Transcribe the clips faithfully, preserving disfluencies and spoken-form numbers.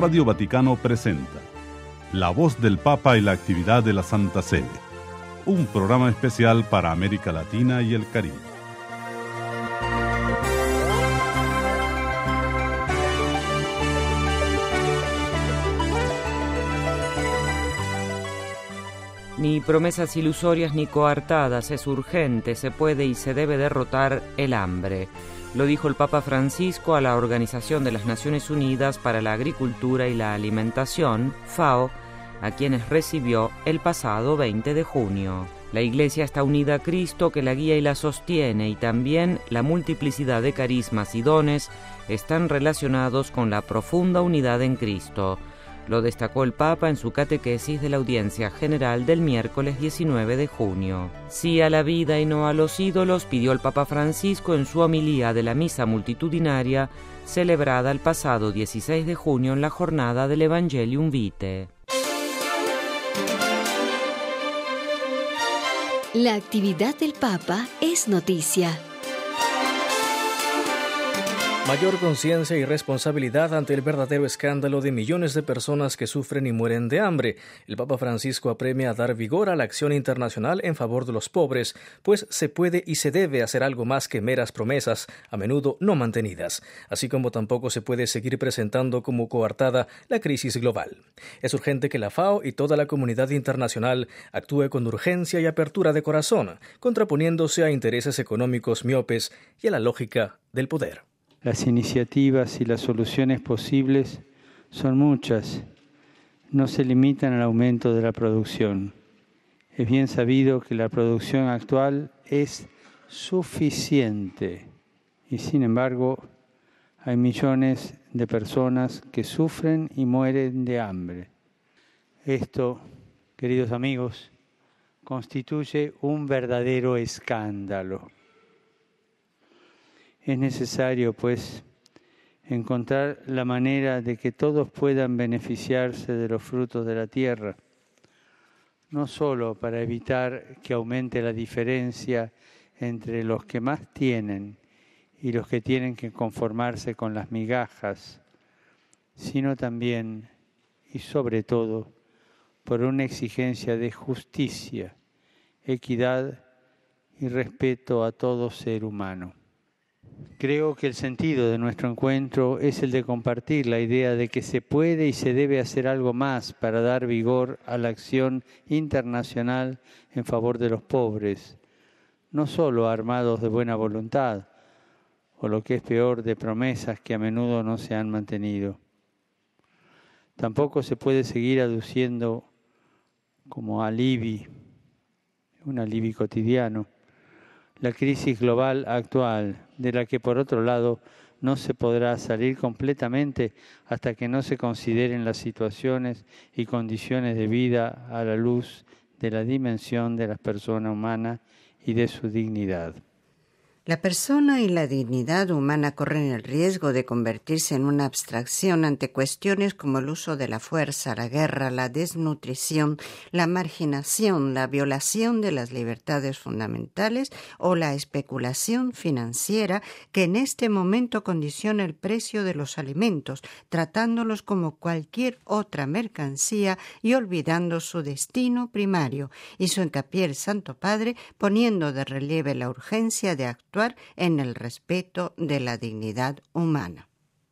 Radio Vaticano presenta La Voz del Papa y la actividad de la Santa Sede, un programa especial para América Latina y el Caribe. Ni promesas ilusorias ni coartadas, es urgente, se puede y se debe derrotar el hambre. Lo dijo el Papa Francisco a la Organización de las Naciones Unidas para la Agricultura y la Alimentación, FAO, a quienes recibió el pasado veinte de junio. La Iglesia está unida a Cristo, que la guía y la sostiene, y también la multiplicidad de carismas y dones están relacionados con la profunda unidad en Cristo. Lo destacó el Papa en su catequesis de la Audiencia General del miércoles diecinueve de junio. Sí a la vida y no a los ídolos, pidió el Papa Francisco en su homilía de la misa multitudinaria celebrada el pasado dieciséis de junio en la jornada del Evangelium Vitae. La actividad del Papa es noticia. Mayor conciencia y responsabilidad ante el verdadero escándalo de millones de personas que sufren y mueren de hambre. El Papa Francisco apremia a dar vigor a la acción internacional en favor de los pobres, pues se puede y se debe hacer algo más que meras promesas, a menudo no mantenidas, así como tampoco se puede seguir presentando como coartada la crisis global. Es urgente que la FAO y toda la comunidad internacional actúe con urgencia y apertura de corazón, contraponiéndose a intereses económicos miopes y a la lógica del poder. Las iniciativas y las soluciones posibles son muchas, no se limitan al aumento de la producción. Es bien sabido que la producción actual es suficiente y, sin embargo, hay millones de personas que sufren y mueren de hambre. Esto, queridos amigos, constituye un verdadero escándalo. Es necesario, pues, encontrar la manera de que todos puedan beneficiarse de los frutos de la tierra, no solo para evitar que aumente la diferencia entre los que más tienen y los que tienen que conformarse con las migajas, sino también y sobre todo por una exigencia de justicia, equidad y respeto a todo ser humano. Creo que el sentido de nuestro encuentro es el de compartir la idea de que se puede y se debe hacer algo más para dar vigor a la acción internacional en favor de los pobres, no solo armados de buena voluntad, o lo que es peor, de promesas que a menudo no se han mantenido. Tampoco se puede seguir aduciendo como alibi, un alibi cotidiano, la crisis global actual, de la que por otro lado no se podrá salir completamente hasta que no se consideren las situaciones y condiciones de vida a la luz de la dimensión de la persona humana y de su dignidad. La persona y la dignidad humana corren el riesgo de convertirse en una abstracción ante cuestiones como el uso de la fuerza, la guerra, la desnutrición, la marginación, la violación de las libertades fundamentales o la especulación financiera que en este momento condiciona el precio de los alimentos, tratándolos como cualquier otra mercancía y olvidando su destino primario. Hizo hincapié el Santo Padre poniendo de relieve la urgencia de actuar en el respeto de la dignidad humana.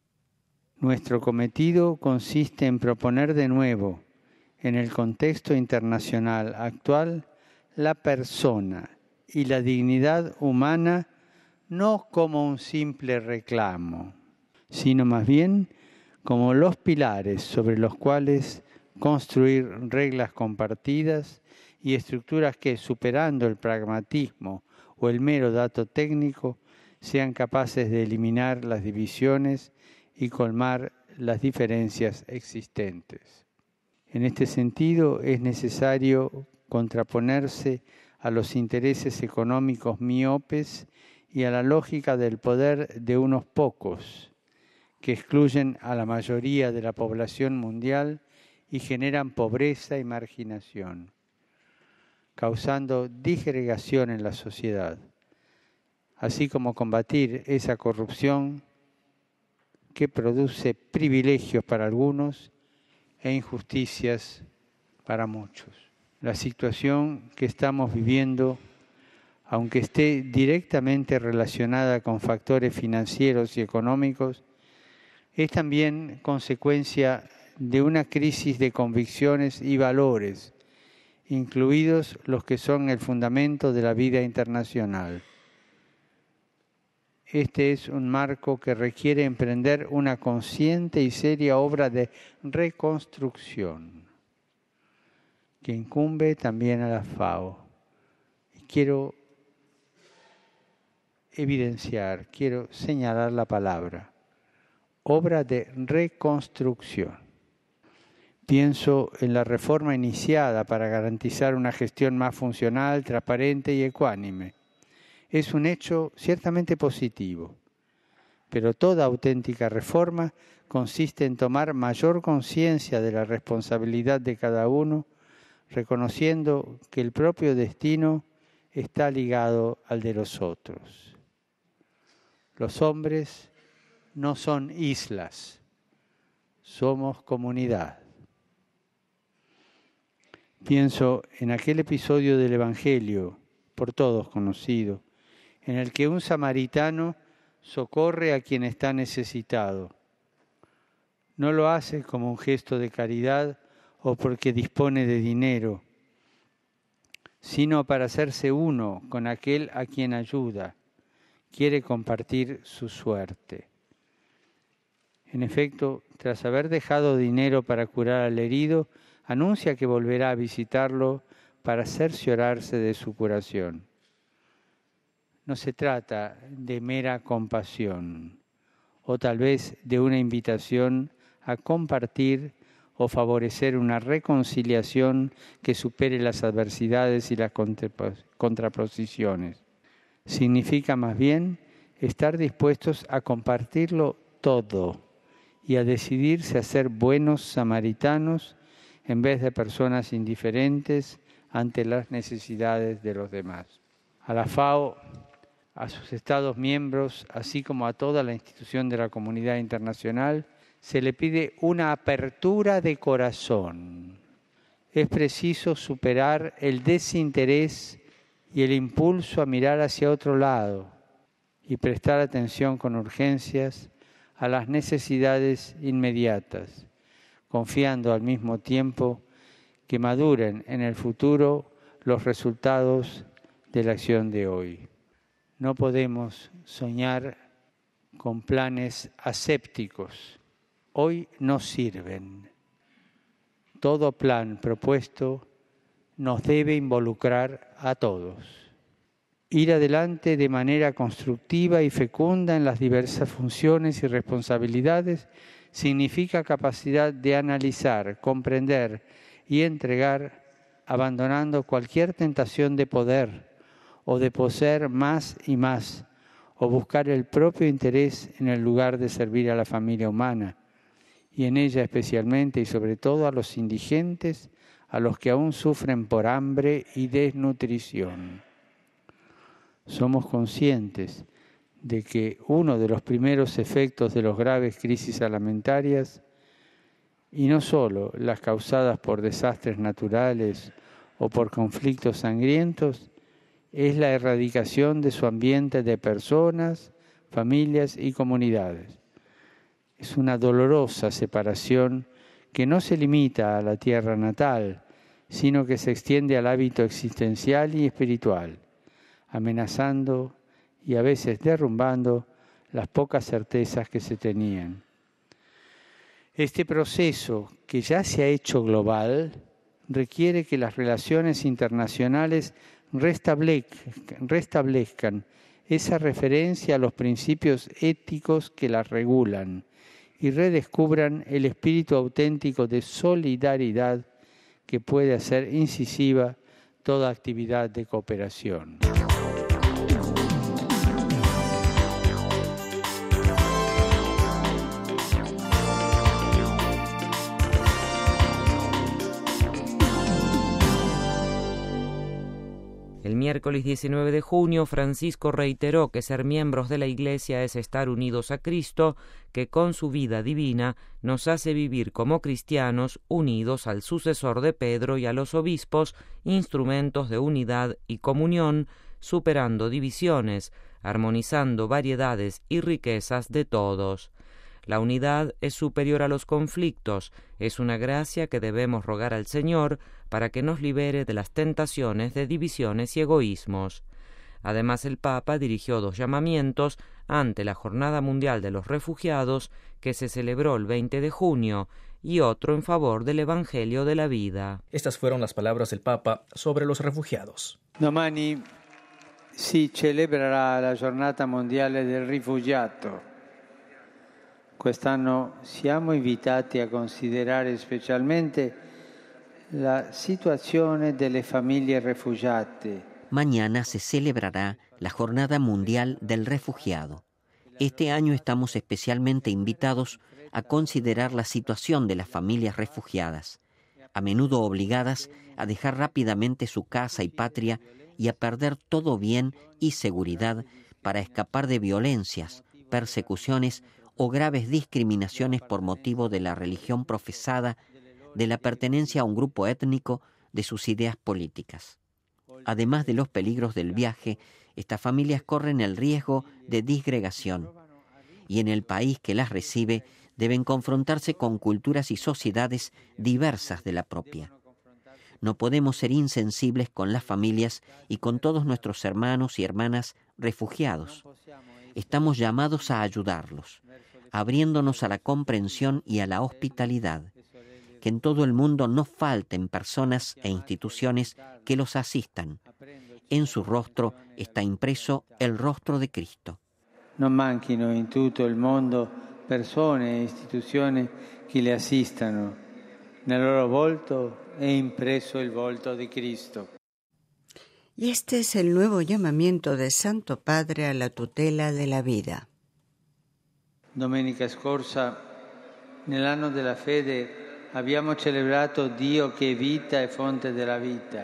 Nuestro cometido consiste en proponer de nuevo, en el contexto internacional actual, la persona y la dignidad humana no como un simple reclamo, sino más bien como los pilares sobre los cuales construir reglas compartidas y estructuras que, superando el pragmatismo o el mero dato técnico, sean capaces de eliminar las divisiones y colmar las diferencias existentes. En este sentido, es necesario contraponerse a los intereses económicos miopes y a la lógica del poder de unos pocos, que excluyen a la mayoría de la población mundial y generan pobreza y marginación, causando disgregación en la sociedad, así como combatir esa corrupción que produce privilegios para algunos e injusticias para muchos. La situación que estamos viviendo, aunque esté directamente relacionada con factores financieros y económicos, es también consecuencia de una crisis de convicciones y valores, incluidos los que son el fundamento de la vida internacional. Este es un marco que requiere emprender una consciente y seria obra de reconstrucción, que incumbe también a la FAO. Y quiero evidenciar, quiero señalar la palabra, obra de reconstrucción. Pienso en la reforma iniciada para garantizar una gestión más funcional, transparente y ecuánime. Es un hecho ciertamente positivo, pero toda auténtica reforma consiste en tomar mayor conciencia de la responsabilidad de cada uno, reconociendo que el propio destino está ligado al de los otros. Los hombres no son islas, somos comunidad. Pienso en aquel episodio del Evangelio, por todos conocido, en el que un samaritano socorre a quien está necesitado. No lo hace como un gesto de caridad o porque dispone de dinero, sino para hacerse uno con aquel a quien ayuda. Quiere compartir su suerte. En efecto, tras haber dejado dinero para curar al herido, anuncia que volverá a visitarlo para cerciorarse de su curación. No se trata de mera compasión, o tal vez de una invitación a compartir o favorecer una reconciliación que supere las adversidades y las contraposiciones. Significa más bien estar dispuestos a compartirlo todo y a decidirse a ser buenos samaritanos en vez de personas indiferentes ante las necesidades de los demás. A la FAO, a sus Estados miembros, así como a toda la institución de la comunidad internacional, se le pide una apertura de corazón. Es preciso superar el desinterés y el impulso a mirar hacia otro lado y prestar atención con urgencias a las necesidades inmediatas, confiando al mismo tiempo que maduren en el futuro los resultados de la acción de hoy. No podemos soñar con planes asépticos. Hoy no sirven. Todo plan propuesto nos debe involucrar a todos. Ir adelante de manera constructiva y fecunda en las diversas funciones y responsabilidades significa capacidad de analizar, comprender y entregar, abandonando cualquier tentación de poder o de poseer más y más, o buscar el propio interés en el lugar de servir a la familia humana, y en ella especialmente y sobre todo a los indigentes, a los que aún sufren por hambre y desnutrición. Somos conscientes de que uno de los primeros efectos de las graves crisis alimentarias, y no solo las causadas por desastres naturales o por conflictos sangrientos, es la erradicación de su ambiente de personas, familias y comunidades. Es una dolorosa separación que no se limita a la tierra natal, sino que se extiende al hábito existencial y espiritual, amenazando y a veces derrumbando las pocas certezas que se tenían. Este proceso, que ya se ha hecho global, requiere que las relaciones internacionales restablezcan, restablezcan esa referencia a los principios éticos que las regulan y redescubran el espíritu auténtico de solidaridad que puede hacer incisiva toda actividad de cooperación. El miércoles diecinueve de junio, Francisco reiteró que ser miembros de la Iglesia es estar unidos a Cristo, que con su vida divina nos hace vivir como cristianos unidos al sucesor de Pedro y a los obispos, instrumentos de unidad y comunión, superando divisiones, armonizando variedades y riquezas de todos. La unidad es superior a los conflictos, es una gracia que debemos rogar al Señor para que nos libere de las tentaciones de divisiones y egoísmos. Además, el Papa dirigió dos llamamientos ante la Jornada Mundial de los Refugiados, que se celebró el veinte de junio, y otro en favor del Evangelio de la vida. Estas fueron las palabras del Papa sobre los refugiados. Domani si celebrerà la Giornata Mondiale del Rifugiato. Quest'anno siamo invitati a considerare specialmente la situazione delle famiglie rifugiate. Mañana se celebrará la Jornada Mundial del Refugiado. Este año estamos especialmente invitados a considerar la situación de las familias refugiadas, a menudo obligadas a dejar rápidamente su casa y patria y a perder todo bien y seguridad para escapar de violencias, persecuciones o graves discriminaciones por motivo de la religión profesada, de la pertenencia a un grupo étnico, de sus ideas políticas. Además de los peligros del viaje, estas familias corren el riesgo de disgregación y en el país que las recibe deben confrontarse con culturas y sociedades diversas de la propia. No podemos ser insensibles con las familias y con todos nuestros hermanos y hermanas refugiados. Estamos llamados a ayudarlos, abriéndonos a la comprensión y a la hospitalidad. Que en todo el mundo no falten personas e instituciones que los asistan. En su rostro está impreso el rostro de Cristo. No manchino in tutto il mondo persone e istituzioni che le assistano. Nel loro volto è impreso il volto di Cristo. Y este es el nuevo llamamiento del Santo Padre a la tutela de la vida. Domenica scorsa, nell'anno della fede, abbiamo celebrato Dio che è vita e fonte della vita,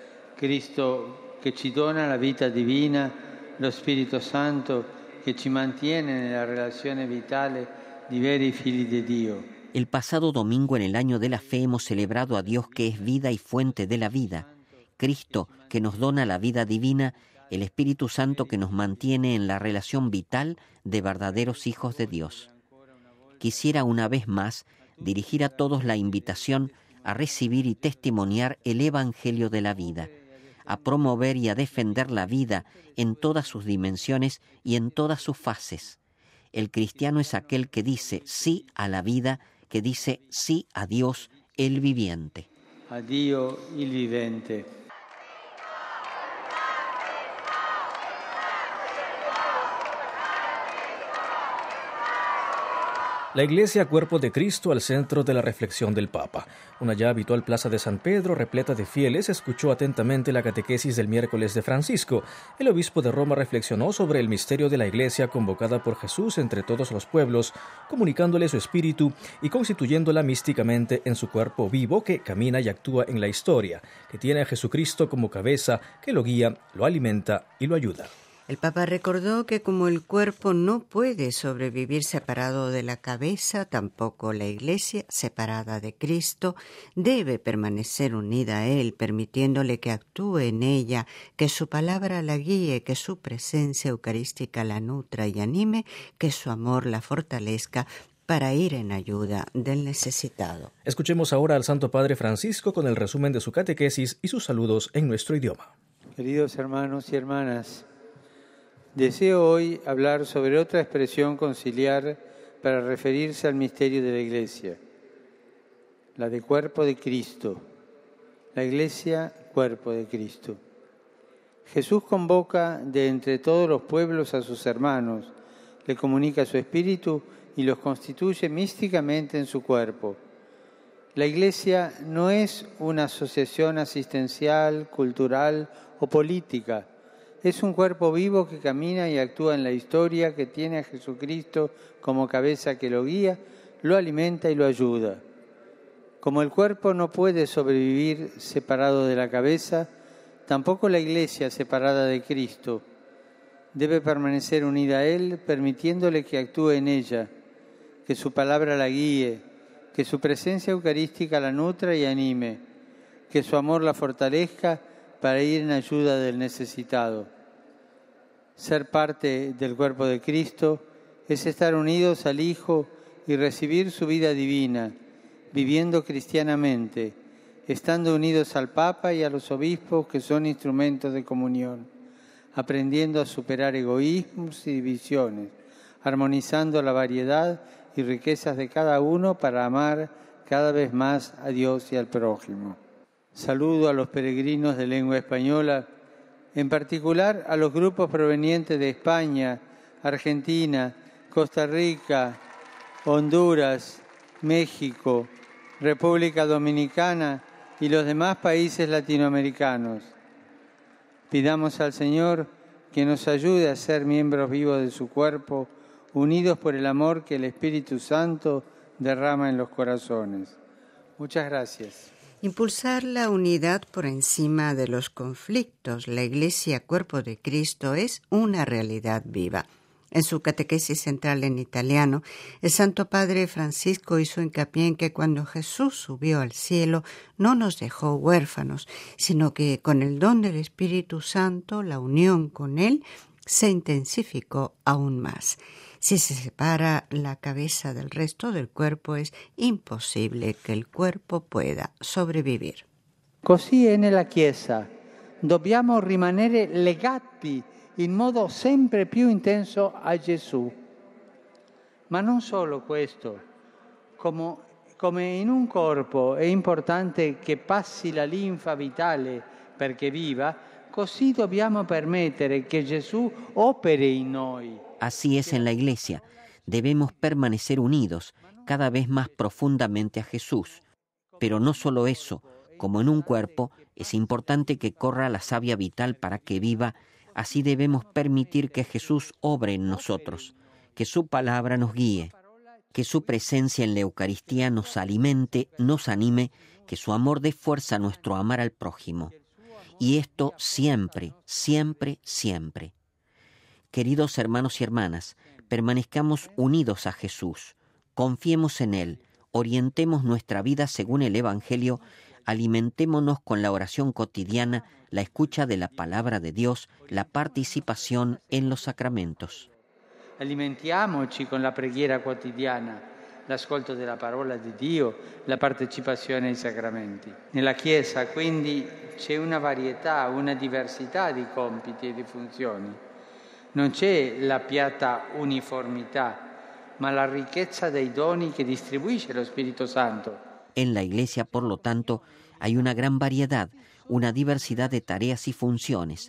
Cristo che ci dona la vita divina, lo Spirito Santo che ci mantiene nella relazione vitale di veri figli di Dio. El pasado domingo en el año de la fe hemos celebrado a Dios que es vida y fuente de la vida, Cristo que nos dona la vida divina, el Espíritu Santo que nos mantiene en la relación vital de verdaderos hijos de Dios. Quisiera una vez más dirigir a todos la invitación a recibir y testimoniar el Evangelio de la vida, a promover y a defender la vida en todas sus dimensiones y en todas sus fases. El cristiano es aquel que dice sí a la vida, que dice sí a Dios, el viviente. A Dio il vivente. La Iglesia, cuerpo de Cristo, al centro de la reflexión del Papa. Una ya habitual plaza de San Pedro, repleta de fieles, escuchó atentamente la catequesis del miércoles de Francisco. El obispo de Roma reflexionó sobre el misterio de la Iglesia convocada por Jesús entre todos los pueblos, comunicándole su espíritu y constituyéndola místicamente en su cuerpo vivo que camina y actúa en la historia, que tiene a Jesucristo como cabeza, que lo guía, lo alimenta y lo ayuda. El Papa recordó que como el cuerpo no puede sobrevivir separado de la cabeza, tampoco la Iglesia, separada de Cristo, debe permanecer unida a Él, permitiéndole que actúe en ella, que su palabra la guíe, que su presencia eucarística la nutra y anime, que su amor la fortalezca para ir en ayuda del necesitado. Escuchemos ahora al Santo Padre Francisco con el resumen de su catequesis y sus saludos en nuestro idioma. Queridos hermanos y hermanas, deseo hoy hablar sobre otra expresión conciliar para referirse al misterio de la Iglesia, la de cuerpo de Cristo. La Iglesia, cuerpo de Cristo. Jesús convoca de entre todos los pueblos a sus hermanos, le comunica su espíritu y los constituye místicamente en su cuerpo. La Iglesia no es una asociación asistencial, cultural o política. Es un cuerpo vivo que camina y actúa en la historia, que tiene a Jesucristo como cabeza que lo guía, lo alimenta y lo ayuda. Como el cuerpo no puede sobrevivir separado de la cabeza, Tampoco la Iglesia, separada de Cristo, debe permanecer unida a Él, permitiéndole que actúe en ella, que su palabra la guíe, que su presencia eucarística la nutra y anime, que su amor la fortalezca para ir en ayuda del necesitado. Ser parte del cuerpo de Cristo es estar unidos al Hijo y recibir su vida divina, viviendo cristianamente, estando unidos al Papa y a los obispos que son instrumentos de comunión, aprendiendo a superar egoísmos y divisiones, armonizando la variedad y riquezas de cada uno para amar cada vez más a Dios y al prójimo. Saludo a los peregrinos de lengua española, en particular a los grupos provenientes de España, Argentina, Costa Rica, Honduras, México, República Dominicana y los demás países latinoamericanos. Pidamos al Señor que nos ayude a ser miembros vivos de su cuerpo, unidos por el amor que el Espíritu Santo derrama en los corazones. Muchas gracias. Impulsar la unidad por encima de los conflictos. La Iglesia, cuerpo de Cristo, es una realidad viva. En su catequesis central en italiano, el Santo Padre Francisco hizo hincapié en que cuando Jesús subió al cielo no nos dejó huérfanos, sino que con el don del Espíritu Santo, la unión con Él se intensificó aún más. Si se separa la cabeza del resto del cuerpo, es imposible que il cuerpo pueda sopravvivere. Così è nella Chiesa. Dobbiamo rimanere legati in modo sempre più intenso a Gesù. Ma non solo questo, come, come in un corpo è importante che passi la linfa vitale perché viva, così dobbiamo permettere che Gesù operi in noi. Así es en la Iglesia. Debemos permanecer unidos cada vez más profundamente a Jesús. Pero no solo eso, como en un cuerpo, es importante que corra la savia vital para que viva. Así debemos permitir que Jesús obre en nosotros, que su palabra nos guíe, que su presencia en la Eucaristía nos alimente, nos anime, que su amor dé fuerza a nuestro amar al prójimo. Y esto siempre, siempre, siempre. Queridos hermanos y hermanas, permanezcamos unidos a Jesús, confiemos en Él, orientemos nuestra vida según el Evangelio, alimentémonos con la oración cotidiana, la escucha de la palabra de Dios, la participación en los sacramentos. Alimentiamoci con la preghiera quotidiana, l'ascolto della parola di Dio, la partecipazione ai sacramenti. Nella Chiesa quindi c'è una varietà, una diversità di compiti e di funzioni. Non c'è la piatta uniformità, ma la ricchezza dei doni che distribuisce lo Spirito Santo. En la Iglesia, por lo tanto, hay una gran variedad, una diversidad de tareas y funciones.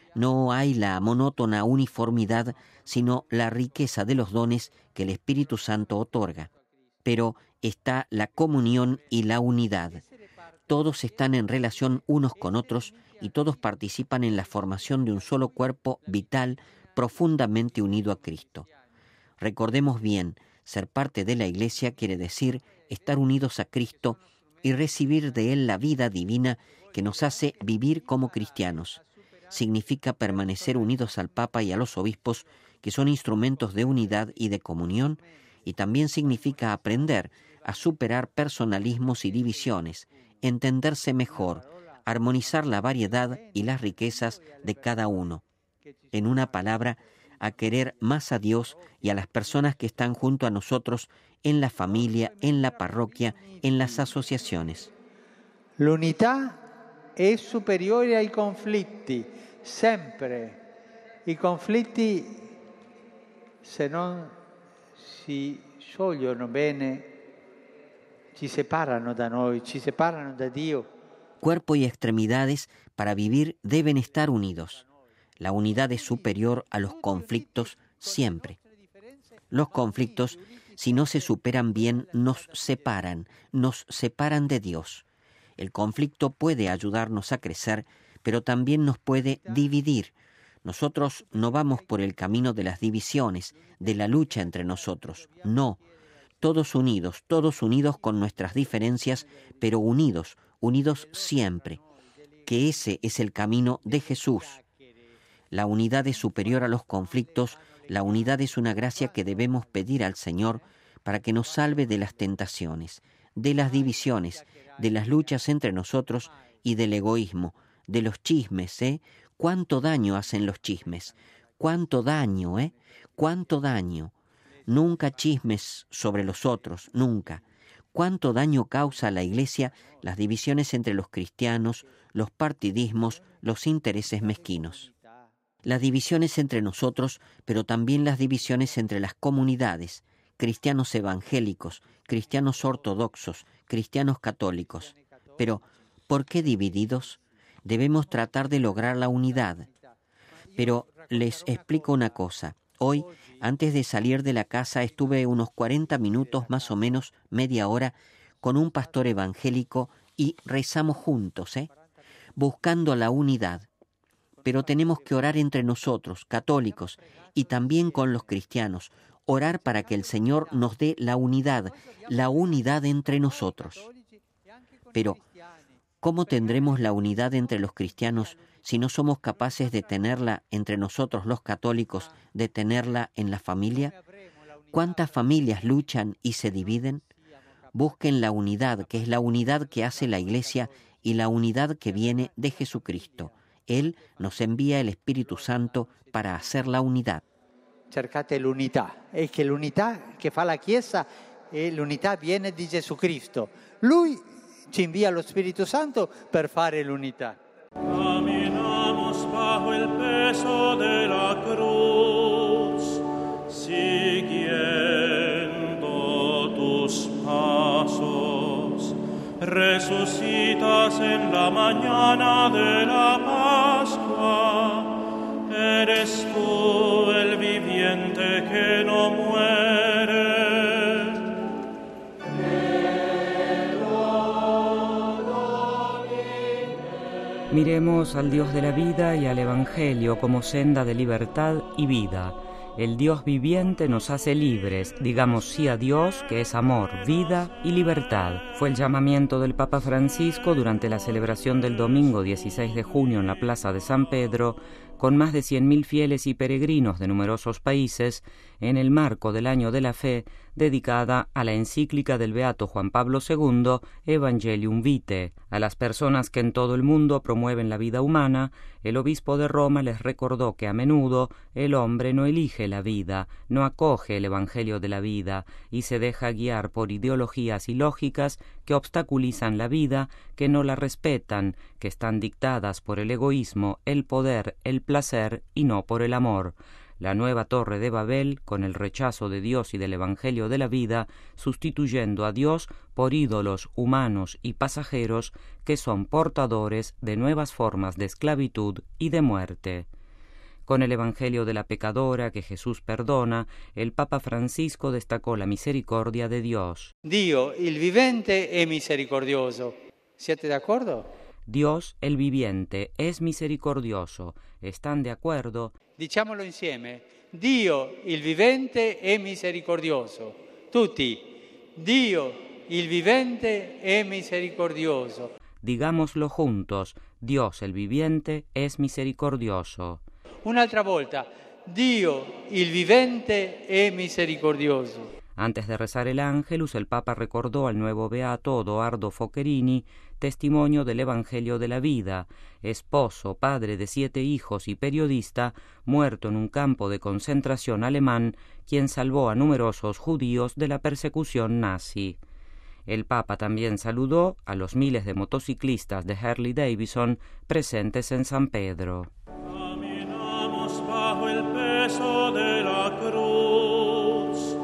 No hay la monótona uniformidad, sino la riqueza de los dones que el Espíritu Santo otorga. Pero está la comunión y la unidad. Todos están en relación unos con otros y todos participan en la formación de un solo cuerpo vital, profundamente unido a Cristo. Recordemos bien, ser parte de la Iglesia quiere decir estar unidos a Cristo y recibir de Él la vida divina que nos hace vivir como cristianos. Significa permanecer unidos al Papa y a los obispos, que son instrumentos de unidad y de comunión, y también significa aprender a superar personalismos y divisiones, entenderse mejor, armonizar la variedad y las riquezas de cada uno. En una palabra, a querer más a Dios y a las personas que están junto a nosotros en la familia, en la parroquia, en las asociaciones. L'unità è superiore ai conflitti, sempre. I conflitti, se non si sciogliono bene, ci separano da noi, ci separano da Dio. Cuerpo y extremidades para vivir deben estar unidos. La unidad es superior a los conflictos siempre. Los conflictos, si no se superan bien, nos separan, nos separan de Dios. El conflicto puede ayudarnos a crecer, pero también nos puede dividir. Nosotros no vamos por el camino de las divisiones, de la lucha entre nosotros. No, todos unidos, todos unidos con nuestras diferencias, pero unidos, unidos siempre. que ese es el camino de Jesús. La unidad es superior a los conflictos, la unidad es una gracia que debemos pedir al Señor para que nos salve de las tentaciones, de las divisiones, de las luchas entre nosotros y del egoísmo, de los chismes, ¿eh? ¿Cuánto daño hacen los chismes? ¿Cuánto daño, eh? ¿Cuánto daño? Nunca chismes sobre los otros, nunca. ¿Cuánto daño causa a la Iglesia las divisiones entre los cristianos, los partidismos, los intereses mezquinos? Las divisiones entre nosotros, pero también las divisiones entre las comunidades, cristianos evangélicos, cristianos ortodoxos, cristianos católicos. Pero, ¿por qué divididos? Debemos tratar de lograr la unidad. Pero les explico una cosa. Hoy, antes de salir de la casa, estuve unos cuarenta minutos, más o menos media hora, con un pastor evangélico y rezamos juntos, ¿eh? buscando la unidad. Pero tenemos que orar entre nosotros, católicos, y también con los cristianos, orar para que el Señor nos dé la unidad, la unidad entre nosotros. Pero, ¿cómo tendremos la unidad entre los cristianos si no somos capaces de tenerla entre nosotros los católicos, de tenerla en la familia? ¿Cuántas familias luchan y se dividen? Busquen la unidad, que es la unidad que hace la Iglesia y la unidad que viene de Jesucristo. Él nos envía el Espíritu Santo para hacer la unidad. Cercate l'unità, è che l'unità che fa la Chiesa e l'unità viene di Gesù Cristo. Lui ci invia lo Spirito Santo per fare l'unità. Caminamos bajo el peso de la cruz, siguiendo tus pasos. Resucitas en la mañana de la Pascua. Eres tú el viviente que no muere. Miremos al Dios de la vida y al Evangelio como senda de libertad y vida. El Dios viviente nos hace libres, digamos sí a Dios, que es amor, vida y libertad. Fue el llamamiento del Papa Francisco durante la celebración del domingo dieciséis de junio en la Plaza de San Pedro, con más de cien mil fieles y peregrinos de numerosos países, en el marco del Año de la Fe, dedicada a la encíclica del Beato Juan Pablo segundo, Evangelium Vitae. A las personas que en todo el mundo promueven la vida humana, el obispo de Roma les recordó que a menudo el hombre no elige la vida, no acoge el Evangelio de la vida y se deja guiar por ideologías ilógicas que obstaculizan la vida, que no la respetan, que están dictadas por el egoísmo, el poder, el placer y no por el amor. La nueva Torre de Babel, con el rechazo de Dios y del Evangelio de la vida, sustituyendo a Dios por ídolos humanos y pasajeros que son portadores de nuevas formas de esclavitud y de muerte. Con el Evangelio de la pecadora que Jesús perdona, el Papa Francisco destacó la misericordia de Dios. Dio, il vivente, è misericordioso. ¿Siete de acuerdo? Dios, el viviente, es misericordioso. ¿Están de acuerdo? Diciamolo insieme. Dio, il vivente, è misericordioso. Tutti. Dio, il vivente, è misericordioso. Digámoslo juntos. Dios, el viviente, es misericordioso. Un'altra volta. Dio, il vivente, è misericordioso. Antes de rezar el Ángelus, el Papa recordó al nuevo beato Odoardo Focherini, testimonio del Evangelio de la vida, esposo, padre de siete hijos y periodista, muerto en un campo de concentración alemán, quien salvó a numerosos judíos de la persecución nazi. El Papa también saludó a los miles de motociclistas de Harley Davidson presentes en San Pedro. Caminamos bajo el peso de la cruz,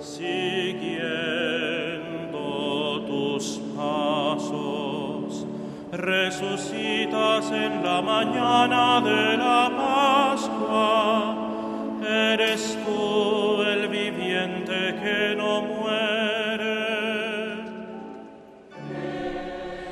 siguiendo tus pasos. Resucitas en la mañana de la Pascua. Eres tú el viviente que no muere.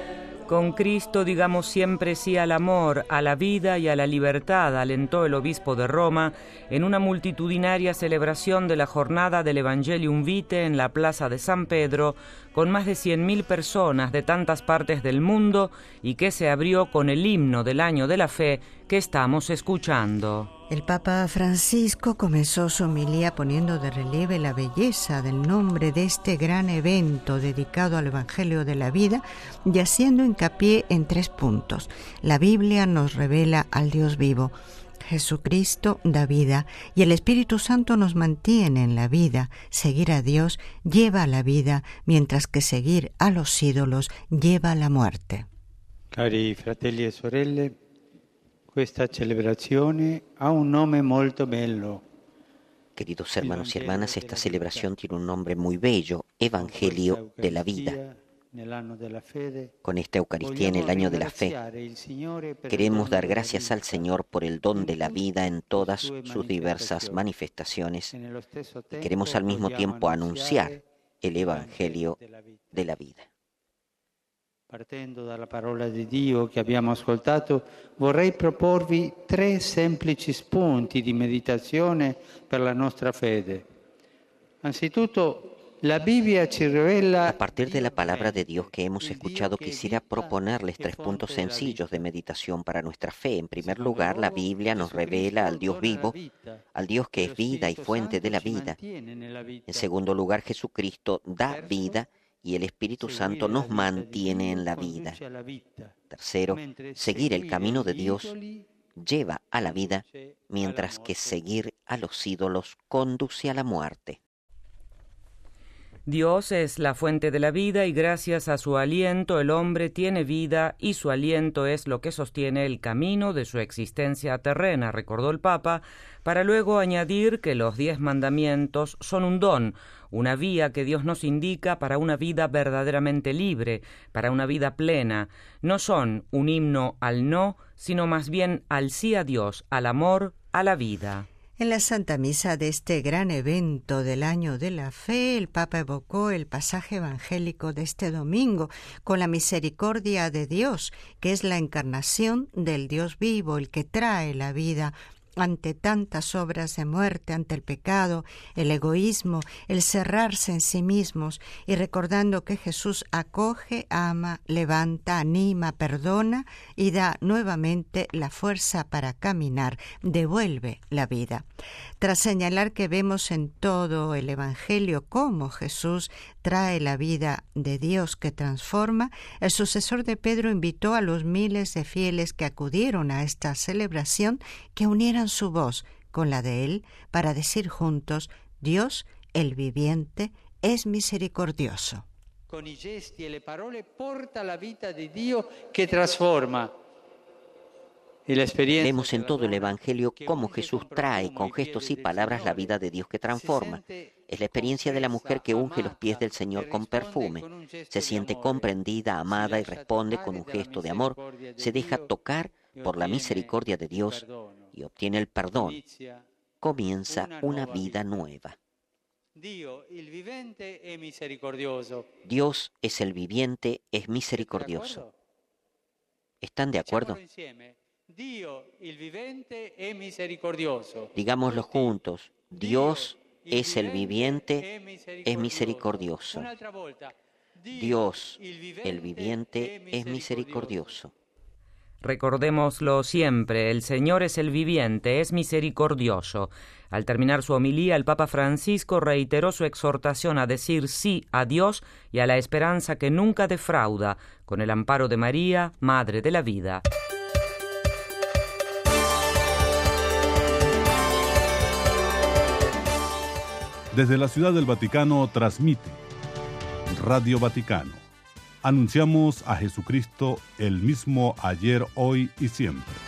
Con Cristo digamos siempre sí al amor, a la vida y a la libertad, alentó el obispo de Roma en una multitudinaria celebración de la jornada del Evangelium Vitae en la plaza de San Pedro, con más de cien mil personas de tantas partes del mundo y que se abrió con el himno del Año de la Fe que estamos escuchando. El Papa Francisco comenzó su homilía poniendo de relieve la belleza del nombre de este gran evento dedicado al Evangelio de la vida y haciendo hincapié en tres puntos. La Biblia nos revela al Dios vivo, Jesucristo da vida y el Espíritu Santo nos mantiene en la vida. Seguir a Dios lleva a la vida, mientras que seguir a los ídolos lleva a la muerte. Cari fratelli e sorelle, questa celebrazione ha un nome molto bello. Queridos hermanos y hermanas, esta celebración tiene un nombre muy bello, Evangelio de la vida. Con esta Eucaristía en el año de la fe, queremos dar gracias al Señor por el don de la vida en todas sus diversas manifestaciones. Y queremos al mismo tiempo anunciar el Evangelio de la vida. Partendo dalla parola di Dio che abbiamo ascoltato, vorrei proporvi tre semplici spunti di meditazione per la nostra fede. Anzitutto, la Biblia ci rivela... A partir de la palabra de Dios que hemos escuchado, quisiera proponerles tres puntos sencillos de meditación para nuestra fe. En primer lugar, la Biblia nos revela al Dios vivo, al Dios que es vida y fuente de la vida. En segundo lugar, Jesucristo da vida y el Espíritu Santo nos mantiene en la vida. Tercero, seguir el camino de Dios lleva a la vida, mientras que seguir a los ídolos conduce a la muerte. Dios es la fuente de la vida y gracias a su aliento el hombre tiene vida y su aliento es lo que sostiene el camino de su existencia terrena, recordó el Papa, para luego añadir que los diez mandamientos son un don, una vía que Dios nos indica para una vida verdaderamente libre, para una vida plena. No son un himno al no, sino más bien al sí a Dios, al amor, a la vida. En la Santa Misa de este gran evento del Año de la Fe, el Papa evocó el pasaje evangélico de este domingo con la misericordia de Dios, que es la encarnación del Dios vivo, el que trae la vida ante tantas obras de muerte, ante el pecado, el egoísmo, el cerrarse en sí mismos, y recordando que Jesús acoge, ama, levanta, anima, perdona y da nuevamente la fuerza para caminar, devuelve la vida. Tras señalar que vemos en todo el Evangelio cómo Jesús trae la vida de Dios que transforma, el sucesor de Pedro invitó a los miles de fieles que acudieron a esta celebración que unieran su voz con la de él para decir juntos: Dios, el viviente, es misericordioso. Con i gesti e le parole porta la vita di Dio che trasforma. Vemos en todo el Evangelio cómo Jesús trae con gestos y palabras la vida de Dios que transforma. Es la experiencia de la mujer que unge los pies del Señor con perfume. Se siente comprendida, amada y responde con un gesto de amor. Se deja tocar por la misericordia de Dios y obtiene el perdón. Comienza una vida nueva. Dios es el viviente, es misericordioso. ¿Están de acuerdo? Digámoslo juntos. Dios es el viviente, es misericordioso. Dios, el viviente, es misericordioso. Recordémoslo siempre, el Señor es el viviente, es misericordioso. Al terminar su homilía, el Papa Francisco reiteró su exhortación a decir sí a Dios y a la esperanza que nunca defrauda, con el amparo de María, Madre de la Vida. Desde la Ciudad del Vaticano transmite Radio Vaticano. Anunciamos a Jesucristo el mismo ayer, hoy y siempre.